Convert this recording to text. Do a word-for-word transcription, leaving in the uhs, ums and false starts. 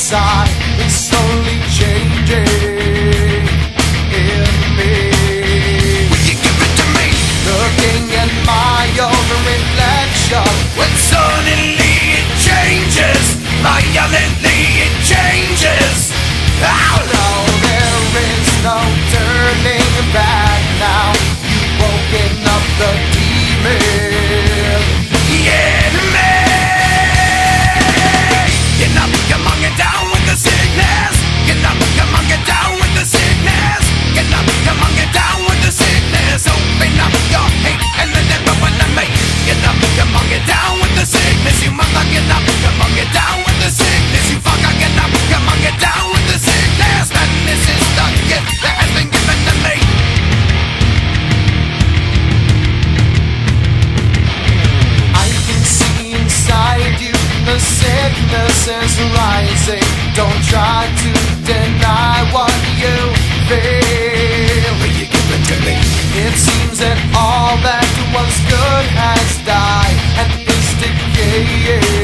inside, it's slowly changing in me. Will you give it to me? Looking at my own reflection, When suddenly it changes, violently it changes. Ow! no, there is no turning back now. You've woken up the demon. Yeah, me. Get up, come on, get down with the sickness. Get up, come on, get down with the sickness. Get up, come on, get down with the sickness. Open up your hate and let everyone let me. Get up, come on, get down with the sickness. You mother, get up, come on, get down with the sickness. You fucker, get up, come on, get down with the sickness. Madness is the gift that has been given to me. I can see inside you, the sickness is rising. Don't try to deny what you feel. Will you give it to me? It seems that all that was good has died and is decaying.